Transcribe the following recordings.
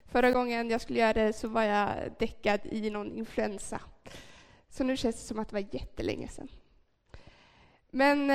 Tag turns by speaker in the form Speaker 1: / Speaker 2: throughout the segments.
Speaker 1: Förra gången jag skulle göra det så var jag däckad i någon influensa. Så nu känns det som att det var jättelänge sedan. Men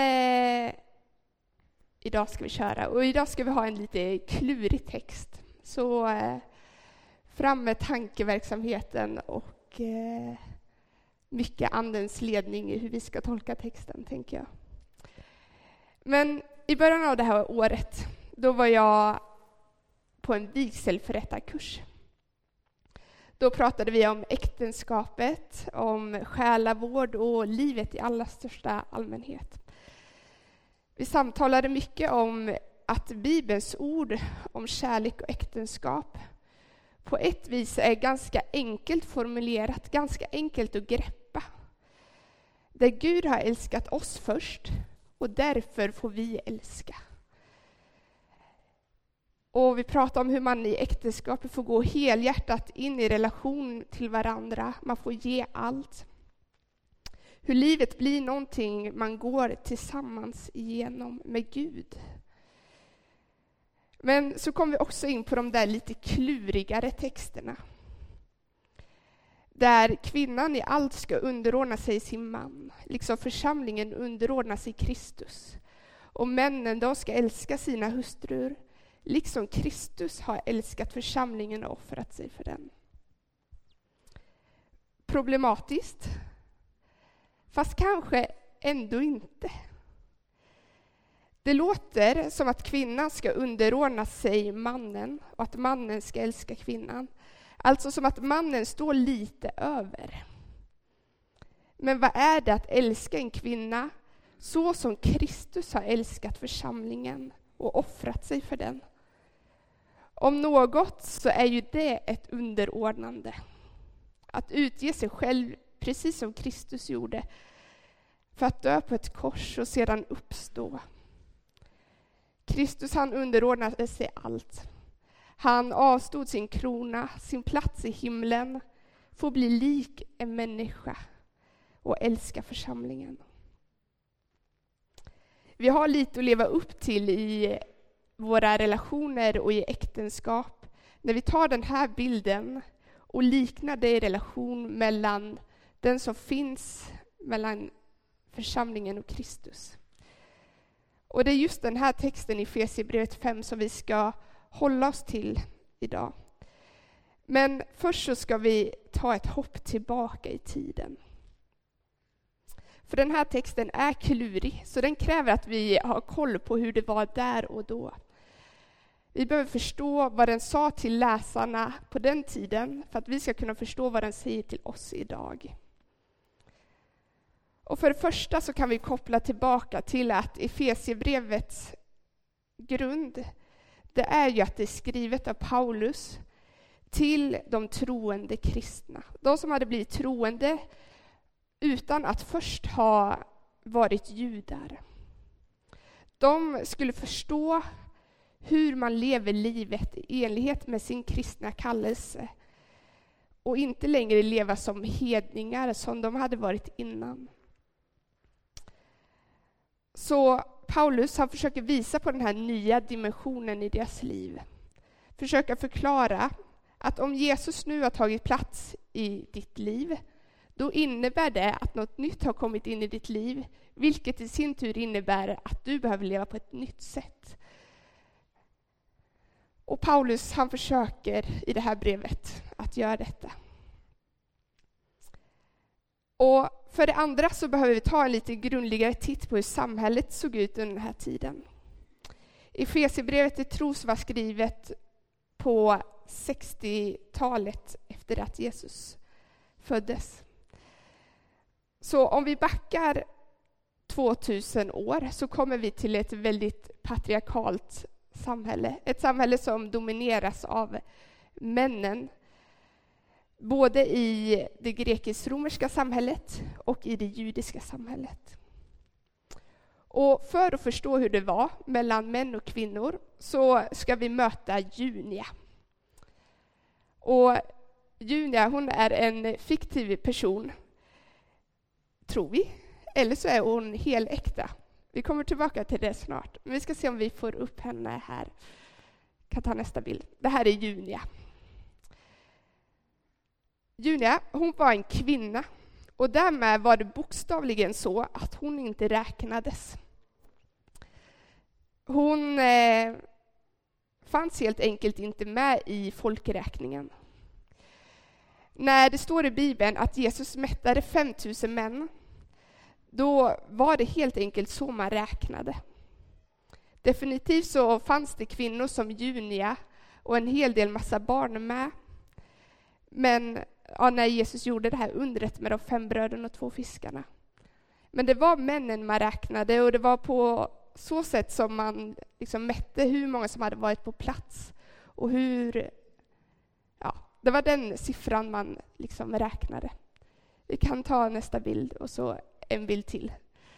Speaker 1: idag ska vi köra. Och idag ska vi ha en lite klurig text. Så fram med tankeverksamheten och mycket andens ledning i hur vi ska tolka texten, tänker jag. Men i början av det här året, då var jag på en vigselförrättarkurs. Då pratade vi om äktenskapet, om själavård och livet i allra största allmänhet. Vi samtalade mycket om att Bibelns ord om kärlek och äktenskap på ett vis är ganska enkelt formulerat, ganska enkelt att greppa. Där Gud har älskat oss först och därför får vi älska. Och vi pratar om hur man i äktenskapet får gå helhjärtat in i relation till varandra. Man får ge allt. Hur livet blir någonting man går tillsammans igenom med Gud. Men så kom vi också in på de där lite klurigare texterna. Där kvinnan i allt ska underordna sig sin man. Liksom församlingen underordnar sig Kristus. Och männen, de ska älska sina hustrur. Liksom Kristus har älskat församlingen och offrat sig för den. Problematiskt. Fast kanske ändå inte. Det låter som att kvinnan ska underordna sig mannen och att mannen ska älska kvinnan. Alltså som att mannen står lite över. Men vad är det att älska en kvinna så som Kristus har älskat församlingen och offrat sig för den? Om något så är ju det ett underordnande. Att utge sig själv precis som Kristus gjorde för att dö på ett kors och sedan uppstå. Kristus, han underordnade sig allt. Han avstod sin krona, sin plats i himlen, för att bli lik en människa och älska församlingen. Vi har lite att leva upp till i våra relationer och i äktenskap när vi tar den här bilden och liknar det i relation mellan den som finns mellan församlingen och Kristus. Och det är just den här texten i Efesierbrevet 5 som vi ska hålla oss till idag. Men först så ska vi ta ett hopp tillbaka i tiden. För den här texten är klurig, så den kräver att vi har koll på hur det var där och då. Vi behöver förstå vad den sa till läsarna på den tiden för att vi ska kunna förstå vad den säger till oss idag. Och för det första så kan vi koppla tillbaka till att Efesierbrevets grund, det är ju att det är skrivet av Paulus till de troende kristna. De som hade blivit troende utan att först ha varit judar. De skulle förstå hur man lever livet i enlighet med sin kristna kallelse och inte längre leva som hedningar som de hade varit innan. Så Paulus, han försöker visa på den här nya dimensionen i deras liv. Försöka förklara att om Jesus nu har tagit plats i ditt liv, då innebär det att något nytt har kommit in i ditt liv, vilket i sin tur innebär att du behöver leva på ett nytt sätt. Och Paulus, han försöker i det här brevet att göra detta. Och för det andra så behöver vi ta en lite grundligare titt på hur samhället såg ut under den här tiden. Efesierbrevet är tros var skrivet på 60-talet efter att Jesus föddes. Så om vi backar 2000 år så kommer vi till ett väldigt patriarkalt samhälle. Ett samhälle som domineras av männen. Både i det grekisk-romerska samhället och i det judiska samhället. Och för att förstå hur det var mellan män och kvinnor så ska vi möta Junia. Och Junia, hon är en fiktiv person, tror vi. Eller så är hon heläkta. Vi kommer tillbaka till det snart. Men vi ska se om vi får upp henne här. Jag kan ta nästa bild. Det här är Junia. Junia, hon var en kvinna. Och därmed var det bokstavligen så att hon inte räknades. Hon fanns helt enkelt inte med i folkräkningen. När det står i Bibeln att Jesus mättade 5000 män, då var det helt enkelt så man räknade. Definitivt så fanns det kvinnor som Junia och en hel del massa barn med. Men när Jesus gjorde det här undret med de 5 bröden och 2 fiskarna. Men det var männen man räknade, och det var på så sätt som man liksom mätte hur många som hade varit på plats. Och det var den siffran man liksom räknade. Vi kan ta nästa bild och så en bild till.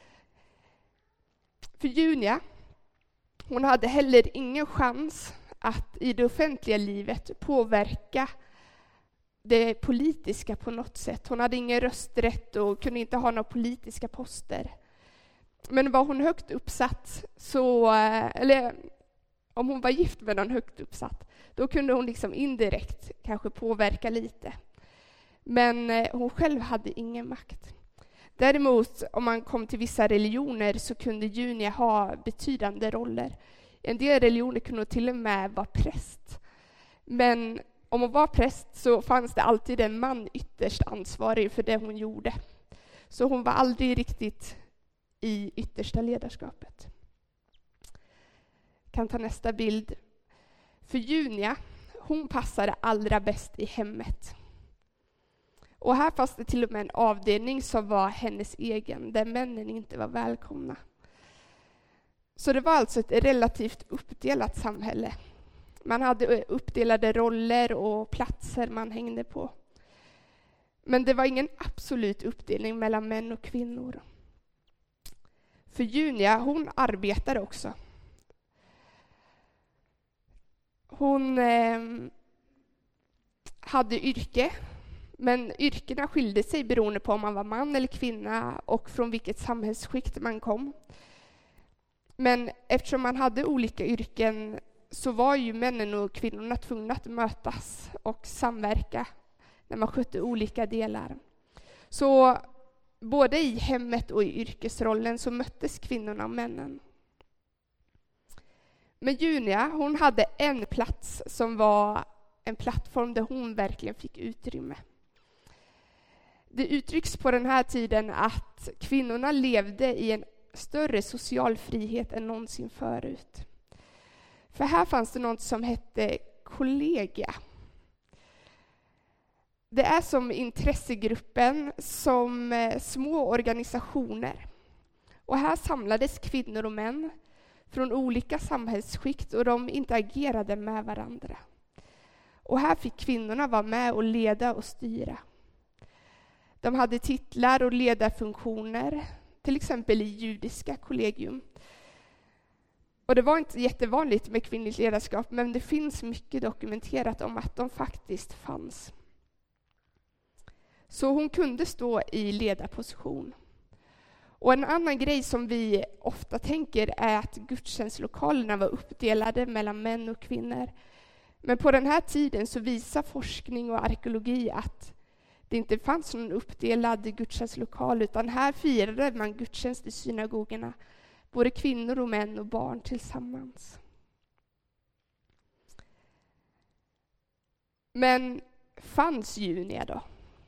Speaker 1: För Junia, hon hade heller ingen chans att i det offentliga livet påverka det politiska på något sätt. Hon hade ingen rösträtt och kunde inte ha några politiska poster. Men var hon högt uppsatt, eller om hon var gift med någon högt uppsatt, då kunde hon liksom indirekt kanske påverka lite. Men hon själv hade ingen makt. Däremot, om man kom till vissa religioner så kunde Junia ha betydande roller. I en del religioner kunde hon till och med vara präst. Men om hon var präst så fanns det alltid en man ytterst ansvarig för det hon gjorde. Så hon var aldrig riktigt i yttersta ledarskapet. Jag kan ta nästa bild. För Junia, hon passade allra bäst i hemmet. Och här fanns det till och med en avdelning som var hennes egen, där männen inte var välkomna. Så det var alltså ett relativt uppdelat samhälle. Man hade uppdelade roller och platser man hängde på. Men det var ingen absolut uppdelning mellan män och kvinnor. För Junia, hon arbetade också. Hon hade yrke, men yrkena skilde sig beroende på om man var man eller kvinna och från vilket samhällsskikt man kom. Men eftersom man hade olika yrken så var ju männen och kvinnorna tvungna att mötas och samverka när man skötte olika delar. Så både i hemmet och i yrkesrollen så möttes kvinnorna och männen. Men Junia, hon hade en plats som var en plattform där hon verkligen fick utrymme. Det uttrycks på den här tiden att kvinnorna levde i en större social frihet än någonsin förut. För här fanns det något som hette kollegia. Det är som intressegruppen, som små organisationer. Och här samlades kvinnor och män från olika samhällsskikt och de interagerade med varandra. Och här fick kvinnorna vara med och leda och styra. De hade titlar och ledarfunktioner, till exempel i judiska kollegium. Och det var inte jättevanligt med kvinnligt ledarskap, men det finns mycket dokumenterat om att de faktiskt fanns. Så hon kunde stå i ledarposition. Och en annan grej som vi ofta tänker är att gudstjänstlokalerna var uppdelade mellan män och kvinnor. Men på den här tiden så visar forskning och arkeologi att det inte fanns någon uppdelad gudstjänstlokal, utan här firade man gudstjänst i synagogorna, både kvinnor och män och barn tillsammans. Men fanns Junia då?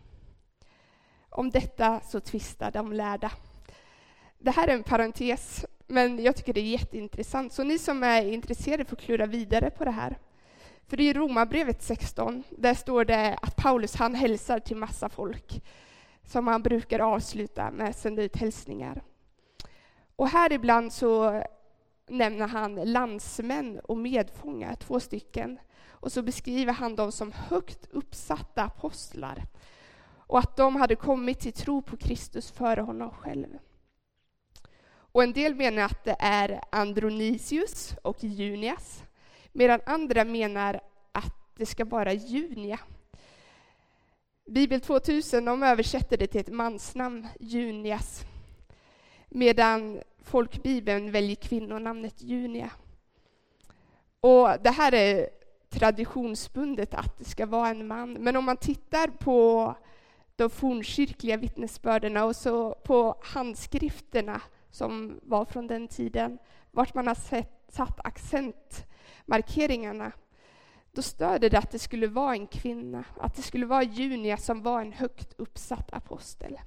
Speaker 1: Om detta så tvistar de lärda. Det här är en parentes, men jag tycker det är jätteintressant. Så ni som är intresserade får klura vidare på det här. För i Romarbrevet 16, där står det att Paulus han hälsar till massa folk, som han brukar avsluta med att sända ut hälsningar. Och här ibland så nämner han landsmän och medfångar, 2 stycken. Och så beskriver han dem som högt uppsatta apostlar. Och att de hade kommit till tro på Kristus före honom själv. Och en del menar att det är Andronisius och Junias. Medan andra menar att det ska vara Junia. Bibel 2000 de översätter det till ett mansnamn, Junias. Medan folkbibeln väljer kvinnonamnet Junia. Och det här är traditionsbundet att det ska vara en man. Men om man tittar på de fornkyrkliga vittnesbörden och så på handskrifterna som var från den tiden, vart man har satt accentmarkeringarna, då stöder det att det skulle vara en kvinna, att det skulle vara Junia som var en högt uppsatt apostel.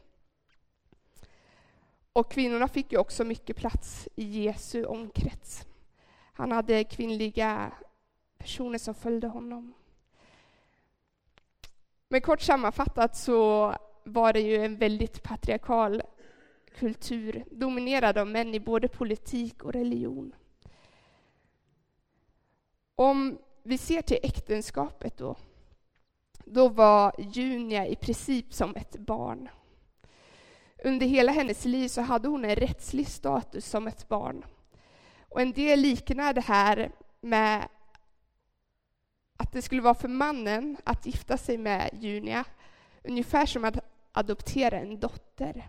Speaker 1: Och kvinnorna fick ju också mycket plats i Jesu omkrets. Han hade kvinnliga personer som följde honom. Men kort sammanfattat så var det ju en väldigt patriarkal kultur, dominerad av män i både politik och religion. Om vi ser till äktenskapet då var Junia i princip som ett barn. Under hela hennes liv så hade hon en rättslig status som ett barn. Och en del liknar det här med att det skulle vara för mannen att gifta sig med Junia, ungefär som att adoptera en dotter.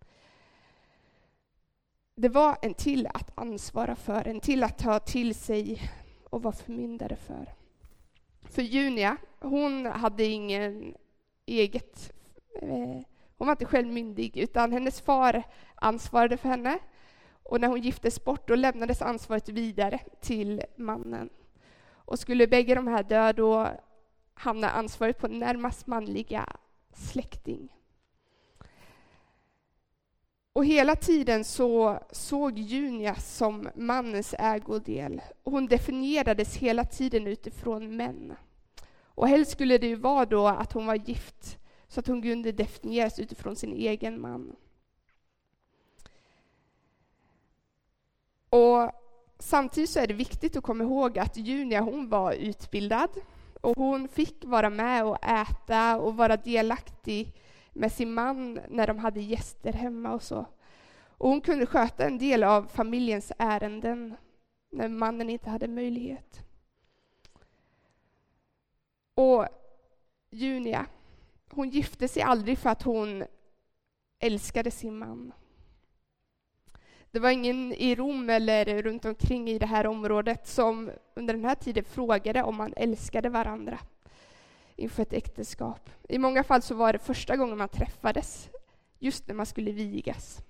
Speaker 1: Det var en till att ansvara för, en till att ta till sig och vara förmyndare för. För Junia, hon hade ingen eget, hon var inte själv myndig, utan hennes far ansvarade för henne. Och när hon giftes bort, då lämnades ansvaret vidare till mannen. Och skulle bägge de här dö, då hamnade ansvaret på närmast manliga släkting. Och hela tiden så såg Junia som mannens ägodel. Och hon definierades hela tiden utifrån män. Och helst skulle det ju vara då att hon var gift, så att hon kunde definieras utifrån sin egen man. Och samtidigt så är det viktigt att komma ihåg att Junia, hon var utbildad. Och hon fick vara med och äta och vara delaktig med sin man när de hade gäster hemma och så. Och hon kunde sköta en del av familjens ärenden när mannen inte hade möjlighet. Och Junia, hon gifte sig aldrig för att hon älskade sin man. Det var ingen i Rom eller runt omkring i det här området som under den här tiden frågade om man älskade varandra inför ett äktenskap. I många fall så var det första gången man träffades, just när man skulle vigas.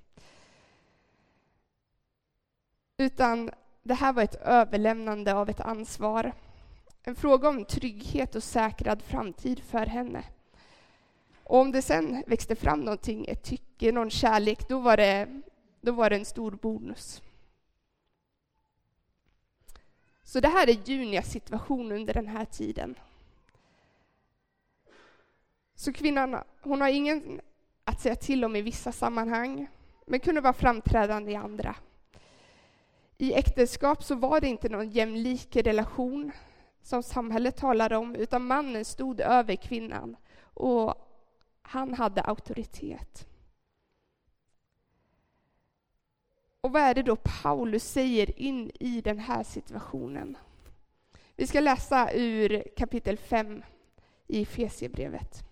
Speaker 1: Utan det här var ett överlämnande av ett ansvar. En fråga om trygghet och säkrad framtid för henne. Och om det sen växte fram någonting, ett tycke, någon kärlek, då var det en stor bonus. Så det här är Junias situation under den här tiden. Så kvinnan, hon har ingen att säga till om i vissa sammanhang, men kunde vara framträdande i andra. I äktenskap så var det inte någon jämlik relation som samhället talade om, utan mannen stod över kvinnan och han hade auktoritet. Och vad är det då Paulus säger in i den här situationen? Vi ska läsa ur kapitel 5 i Efesierbrevet.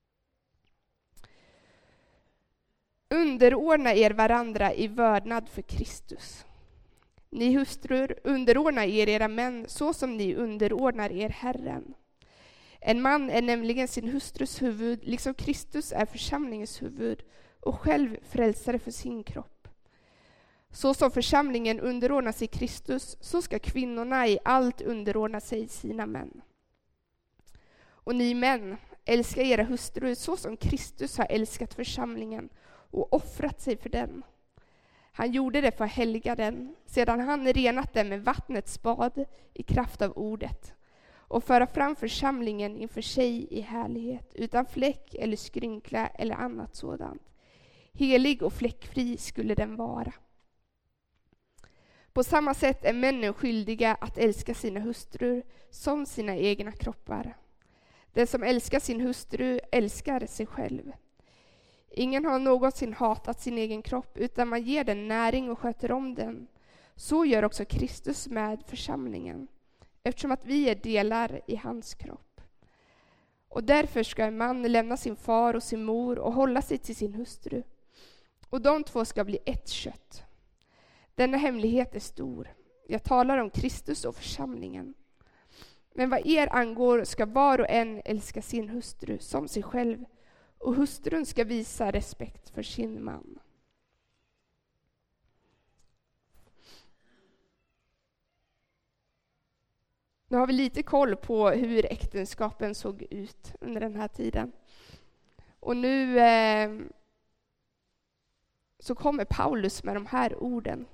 Speaker 1: Underordna er varandra i vördnad för Kristus. Ni hustrur, underordna er era män så som ni underordnar er Herren. En man är nämligen sin hustrus huvud, liksom Kristus är församlingens huvud och själv frälsare för sin kropp. Så som församlingen underordnar sig Kristus, så ska kvinnorna i allt underordna sig sina män. Och ni män, älska era hustrur så som Kristus har älskat församlingen och offrat sig för den. Han gjorde det för att helga den, sedan han renat den med vattnets bad i kraft av ordet, och föra fram församlingen inför sig i härlighet, utan fläck eller skrynkla eller annat sådant. Helig och fläckfri skulle den vara. På samma sätt är männen skyldiga att älska sina hustrur som sina egna kroppar. Den som älskar sin hustru älskar sig själv. Ingen har någonsin hatat sin egen kropp, utan man ger den näring och sköter om den. Så gör också Kristus med församlingen, eftersom att vi är delar i hans kropp. Och därför ska en man lämna sin far och sin mor och hålla sig till sin hustru. Och de två ska bli ett kött. Denna hemlighet är stor. Jag talar om Kristus och församlingen. Men vad er angår ska var och en älska sin hustru som sig själv, och hustrun ska visa respekt för sin man. Nu har vi lite koll på hur äktenskapen såg ut under den här tiden. Och nu så kommer Paulus med de här orden.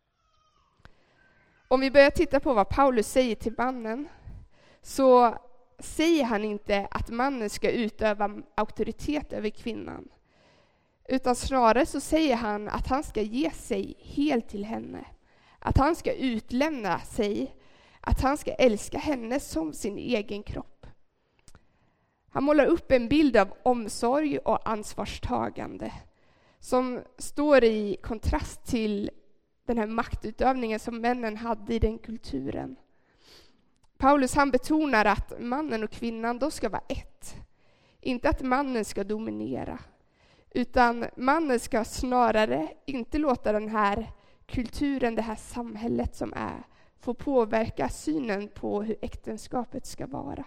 Speaker 1: Om vi börjar titta på vad Paulus säger till mannen, så säger han inte att mannen ska utöva auktoritet över kvinnan. Utan snarare så säger han att han ska ge sig helt till henne. Att han ska utlämna sig. Att han ska älska henne som sin egen kropp. Han målar upp en bild av omsorg och ansvarstagande som står i kontrast till den här maktutövningen som männen hade i den kulturen. Paulus han betonar att mannen och kvinnan då ska vara ett. Inte att mannen ska dominera. Utan mannen ska snarare inte låta den här kulturen, det här samhället som är, få påverka synen på hur äktenskapet ska vara.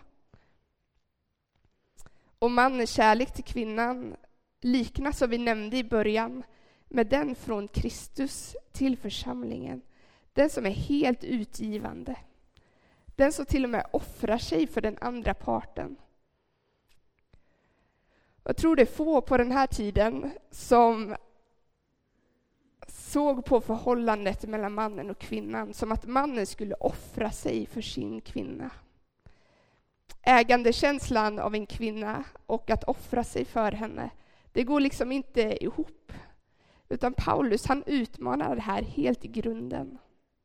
Speaker 1: Och mannens kärlek till kvinnan liknas, som vi nämnde i början, med den från Kristus till församlingen. Den som är helt utgivande. Den som till och med offrar sig för den andra parten. Jag tror det är få på den här tiden som såg på förhållandet mellan mannen och kvinnan som att mannen skulle offra sig för sin kvinna. Ägandekänslan av en kvinna och att offra sig för henne, det går liksom inte ihop. Utan Paulus han utmanar det här helt i grunden.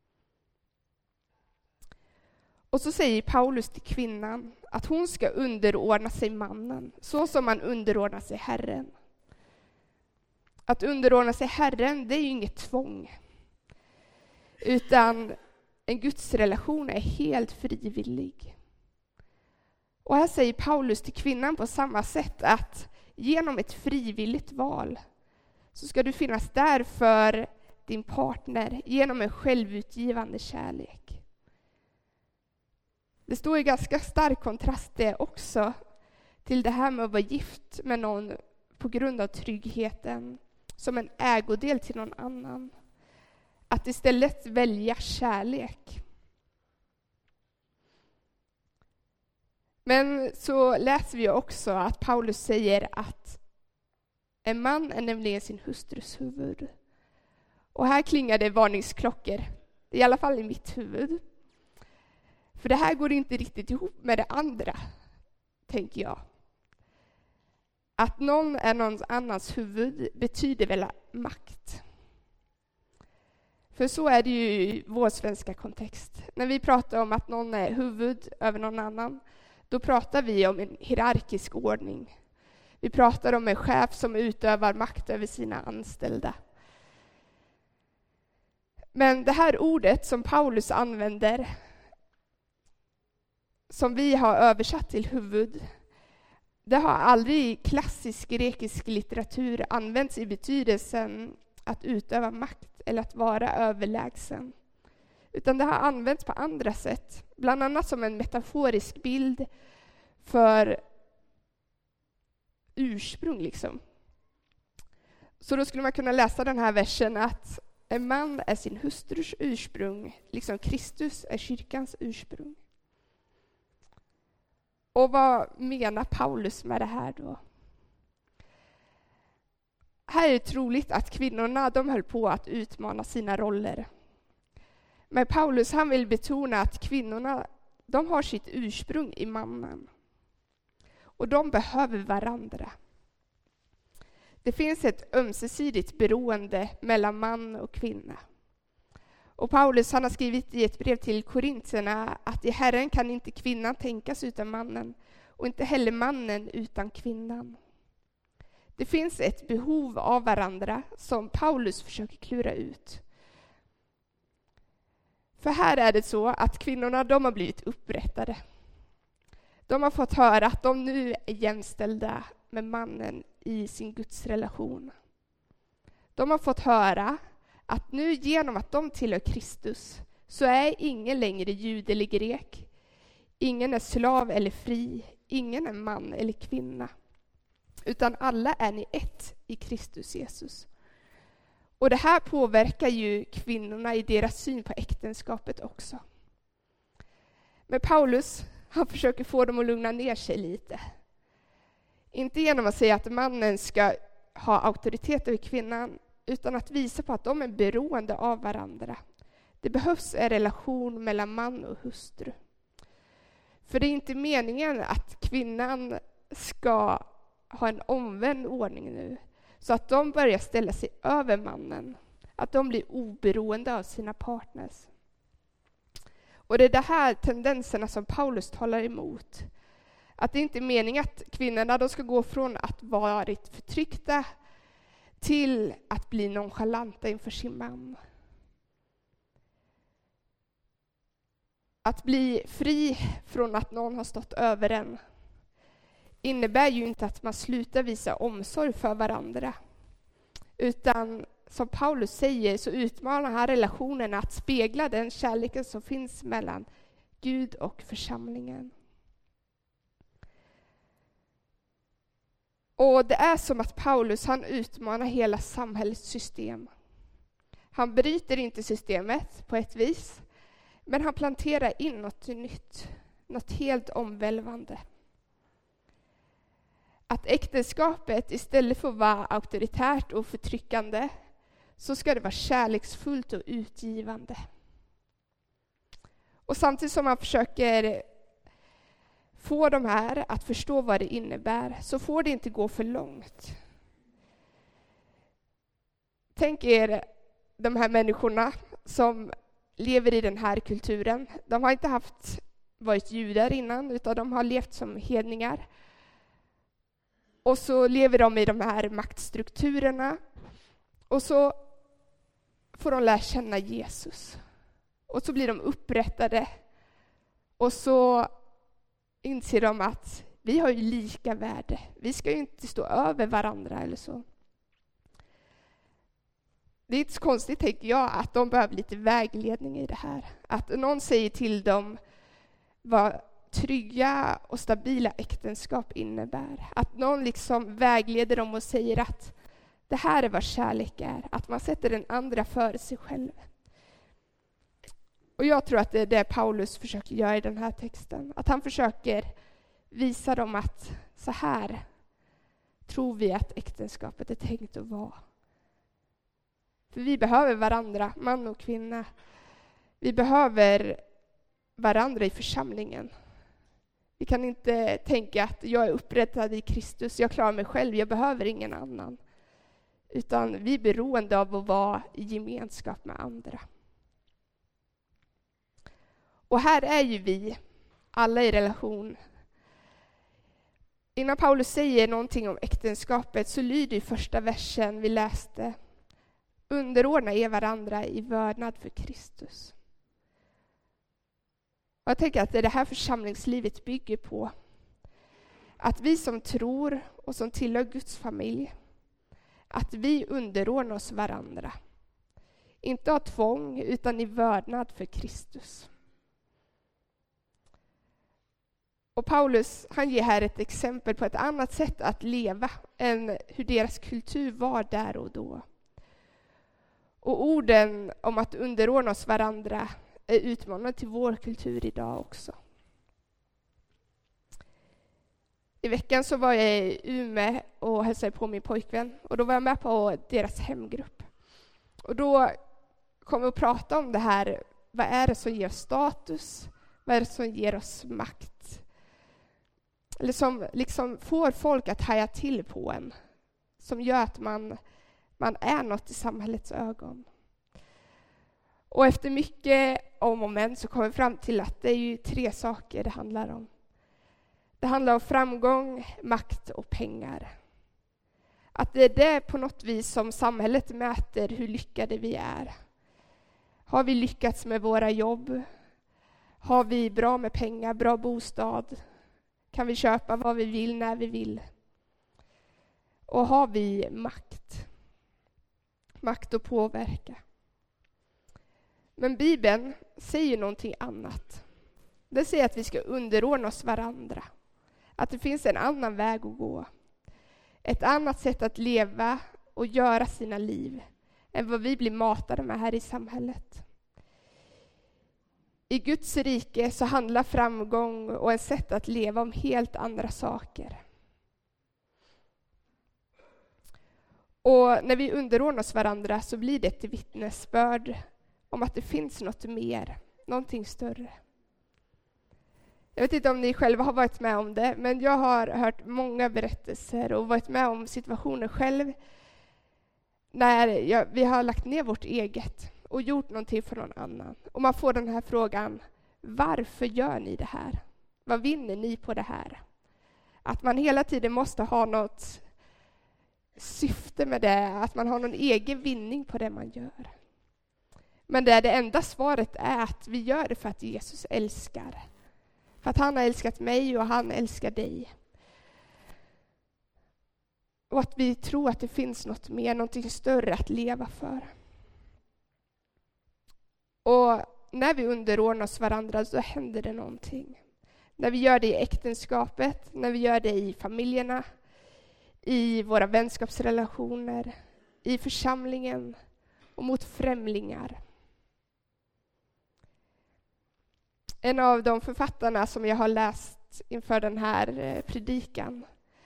Speaker 1: Och så säger Paulus till kvinnan att hon ska underordna sig mannen, så som man underordnar sig Herren. Att underordna sig Herren, det är ju inget tvång. Utan en gudsrelation är helt frivillig. Och här säger Paulus till kvinnan på samma sätt att genom ett frivilligt val så ska du finnas där för din partner genom en självutgivande kärlek. Det står i ganska stark kontrast det också till det här med att vara gift med någon på grund av tryggheten som en ägodel till någon annan. Att istället välja kärlek. Men så läser vi också att Paulus säger att en man är nämligen sin hustrus huvud. Och här klingar det varningsklockor. I alla fall i mitt huvud. För det här går inte riktigt ihop med det andra, tänker jag. Att någon är någon annans huvud betyder väl makt. För så är det ju i vår svenska kontext. När vi pratar om att någon är huvud över någon annan, då pratar vi om en hierarkisk ordning. Vi pratar om en chef som utövar makt över sina anställda. Men det här ordet som Paulus använder, som vi har översatt till huvud, det har aldrig i klassisk grekisk litteratur använts i betydelsen att utöva makt eller att vara överlägsen. Utan det har använts på andra sätt, bland annat som en metaforisk bild för ursprung liksom. Så då skulle man kunna läsa den här versen att en man är sin hustrus ursprung, liksom Kristus är kyrkans ursprung. Och vad menar Paulus med det här då? Här är det troligt att kvinnorna de höll på att utmana sina roller. Men Paulus han vill betona att kvinnorna de har sitt ursprung i mannen. Och de behöver varandra. Det finns ett ömsesidigt beroende mellan man och kvinna. Och Paulus han har skrivit i ett brev till korinterna att i Herren kan inte kvinnan tänkas utan mannen och inte heller mannen utan kvinnan. Det finns ett behov av varandra som Paulus försöker klura ut. För här är det så att kvinnorna de har blivit upprättade. De har fått höra att de nu är jämställda med mannen i sin gudsrelation. De har fått höra att nu genom att de tillhör Kristus så är ingen längre jude eller grek. Ingen är slav eller fri, ingen är man eller kvinna, utan alla är ni ett i Kristus Jesus. Och det här påverkar ju kvinnorna i deras syn på äktenskapet också. Men Paulus, han försöker få dem att lugna ner sig lite. Inte genom att säga att mannen ska ha auktoritet över kvinnan, utan att visa på att de är beroende av varandra. Det behövs en relation mellan man och hustru. För det är inte meningen att kvinnan ska ha en omvänd ordning nu, så att de börjar ställa sig över mannen. Att de blir oberoende av sina partners. Och det är de här tendenserna som Paulus talar emot. Att det inte är meningen att kvinnorna de ska gå från att vara förtryckta till att bli nonchalanta inför sin man. Att bli fri från att någon har stått över en innebär ju inte att man slutar visa omsorg för varandra. Utan som Paulus säger så utmanar han relationen att spegla den kärleken som finns mellan Gud och församlingen. Och det är som att Paulus han utmanar hela samhällets system. Han bryter inte systemet på ett vis, men han planterar in något nytt, något helt omvälvande. Att äktenskapet istället för att vara auktoritärt och förtryckande så ska det vara kärleksfullt och utgivande. Och samtidigt som man försöker få de här att förstå vad det innebär så får det inte gå för långt. Tänk er de här människorna som lever i den här kulturen. De har inte varit judar innan utan de har levt som hedningar. Och så lever de i de här maktstrukturerna. Och så får de lära känna Jesus. Och så blir de upprättade. Och så inser de att vi har ju lika värde. Vi ska ju inte stå över varandra eller så. Det är inte så konstigt, tänker jag, att de behöver lite vägledning i det här. Att någon säger till dem vad trygga och stabila äktenskap innebär. Att någon liksom vägleder dem och säger att det här är vad kärlek är. Att man sätter den andra före sig själv. Och jag tror att det är det Paulus försöker göra i den här texten. Att han försöker visa dem att så här tror vi att äktenskapet är tänkt att vara. För vi behöver varandra, man och kvinna. Vi behöver varandra i församlingen. Vi kan inte tänka att jag är upprättad i Kristus, jag klarar mig själv, jag behöver ingen annan. Utan vi är beroende av att vara i gemenskap med andra. Och här är ju vi alla i relation. Innan Paulus säger någonting om äktenskapet så lyder i första versen vi läste: underordna er varandra i vördnad för Kristus. Och jag tänker att det här församlingslivet bygger på. Att vi som tror och som tillhör Guds familj, att vi underordnar oss varandra. Inte av tvång utan i vördnad för Kristus. Och Paulus han ger här ett exempel på ett annat sätt att leva än hur deras kultur var där och då. Och orden om att underordna oss varandra är utmanande till vår kultur idag också. I veckan så var jag i Umeå och hälsade på min pojkvän. Och då var jag med på deras hemgrupp. Och då kom vi att prata om det här. Vad är det som ger oss status? Vad är det som ger oss makt? Eller som liksom får folk att haja till på en. Som gör att man är något i samhällets ögon. Och efter mycket om och men så kom vi fram till att det är ju 3 saker det handlar om. Det handlar om framgång, makt och pengar. Att det är det på något vis som samhället mäter hur lyckade vi är. Har vi lyckats med våra jobb? Har vi bra med pengar, bra bostad? Kan vi köpa vad vi vill när vi vill? Och har vi makt? Makt att påverka. Men Bibeln säger någonting annat. Det säger att vi ska underordna oss varandra. Att det finns en annan väg att gå. Ett annat sätt att leva och göra sina liv än vad vi blir matade med här i samhället. I Guds rike så handlar framgång och ett sätt att leva om helt andra saker. Och när vi underordnar oss varandra så blir det ett vittnesbörd om att det finns något mer, någonting större. Jag vet inte om ni själva har varit med om det, men jag har hört många berättelser och varit med om situationer själv när vi har lagt ner vårt eget och gjort någonting för någon annan. Och man får den här frågan, varför gör ni det här? Vad vinner ni på det här? Att man hela tiden måste ha något syfte med det, att man har någon egen vinning på det man gör. Men det enda svaret är att vi gör det för att Jesus älskar. För att han har älskat mig och han älskar dig. Och att vi tror att det finns något mer, någonting större att leva för. Och när vi underordnar oss varandra så händer det någonting. När vi gör det i äktenskapet, när vi gör det i familjerna, i våra vänskapsrelationer, i församlingen och mot främlingar. En av de författarna som jag har läst inför den här predikan,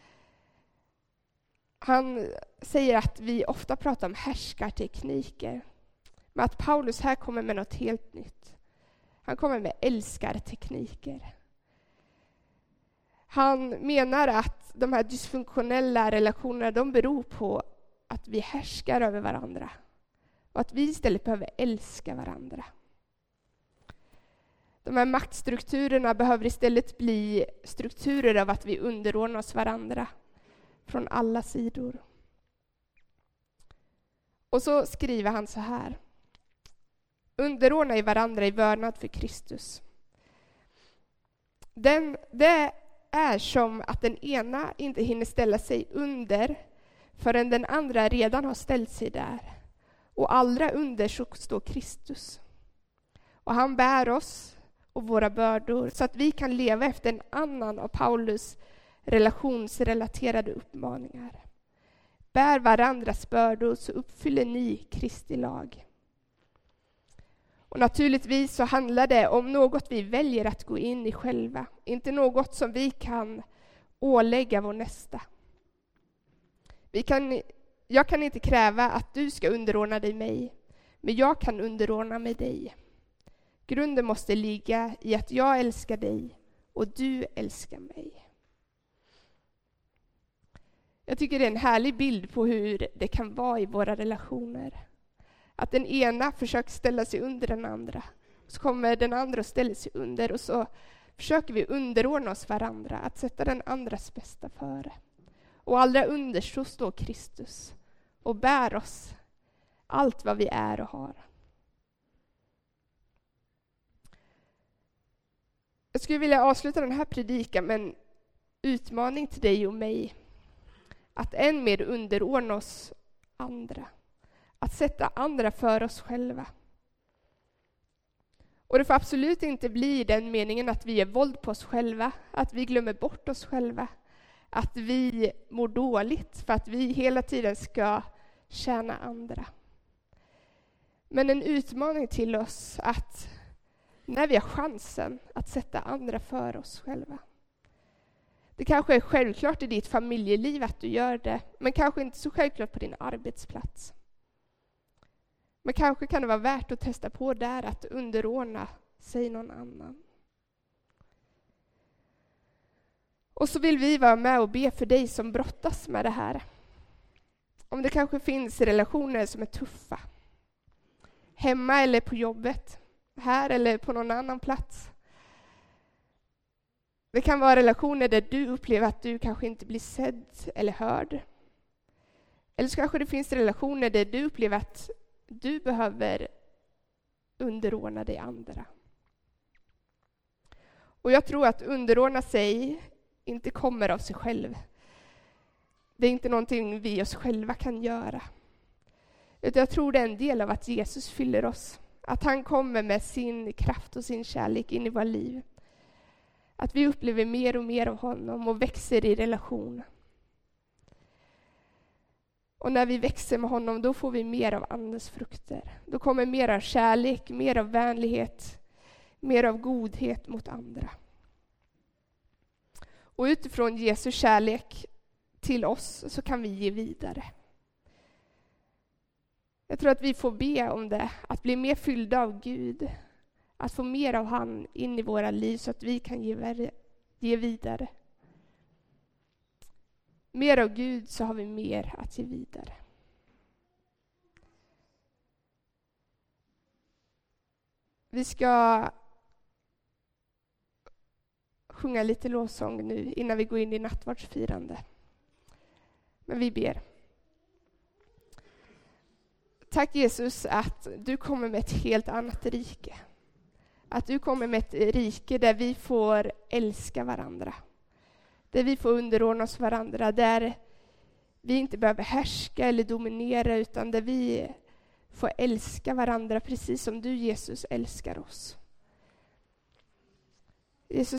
Speaker 1: han säger att vi ofta pratar om härskartekniker. Men att Paulus här kommer med något helt nytt. Han kommer med älskartekniker. Han menar att de här dysfunktionella relationerna, de beror på att vi härskar över varandra. Och att vi istället behöver älska varandra. De här maktstrukturerna behöver istället bli strukturer av att vi underordnar oss varandra från alla sidor. Och så skriver han så här. Underordna i varandra i vördnad för Kristus. Det är som att den ena inte hinner ställa sig under förrän den andra redan har ställt sig där. Och allra under så står Kristus. Och han bär oss och våra bördor så att vi kan leva efter en annan av Paulus relationsrelaterade uppmaningar. Bär varandras bördor så uppfyller ni Kristi lag. Och naturligtvis så handlar det om något vi väljer att gå in i själva. Inte något som vi kan ålägga vår nästa. Jag kan inte kräva att du ska underordna dig mig, men jag kan underordna mig dig. Grunden måste ligga i att jag älskar dig och du älskar mig. Jag tycker det är en härlig bild på hur det kan vara i våra relationer. Att den ena försöker ställa sig under den andra. Så kommer den andra och ställer sig under och så försöker vi underordna oss varandra. Att sätta den andras bästa före. Och allra under så står Kristus och bär oss allt vad vi är och har. Jag skulle vilja avsluta den här predikan med en utmaning till dig och mig. Att än mer underordna oss andra. Att sätta andra för oss själva. Och det får absolut inte bli den meningen att vi gör våld på oss själva. Att vi glömmer bort oss själva. Att vi mår dåligt för att vi hela tiden ska tjäna andra. Men en utmaning till oss att när vi har chansen att sätta andra för oss själva. Det kanske är självklart i ditt familjeliv att du gör det, men kanske inte så självklart på din arbetsplats. Men kanske kan det vara värt att testa på där att underordna sig någon annan. Och så vill vi vara med och be för dig som brottas med det här. Om det kanske finns relationer som är tuffa. Hemma eller på jobbet. Här eller på någon annan plats. Det kan vara relationer där du upplever att du kanske inte blir sedd eller hörd. Eller så kanske det finns relationer där du upplever att du behöver underordna dig andra. Och jag tror att underordna sig inte kommer av sig själv. Det är inte någonting vi oss själva kan göra. Utan jag tror det är en del av att Jesus fyller oss. Att han kommer med sin kraft och sin kärlek in i våra liv. Att vi upplever mer och mer av honom och växer i relation. Och när vi växer med honom, då får vi mer av andens frukter. Då kommer mer av kärlek, mer av vänlighet, mer av godhet mot andra. Och utifrån Jesu kärlek till oss så kan vi ge vidare. Jag tror att vi får be om det, att bli mer fyllda av Gud. Att få mer av han in i våra liv så att vi kan ge vidare. Mer av Gud så har vi mer att ge vidare. Vi ska sjunga lite lovsång nu innan vi går in i nattvardsfirande. Men vi ber. Tack Jesus att du kommer med ett helt annat rike. Att du kommer med ett rike där vi får älska varandra. Där vi får underordna oss varandra. Där vi inte behöver härska eller dominera, utan där vi får älska varandra precis som du Jesus älskar oss. Jesus,